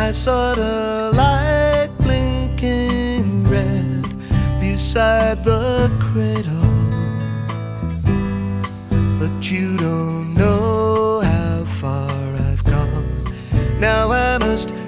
I saw the light blinking red beside the cradle, but you don't know how far I've gone. Now I must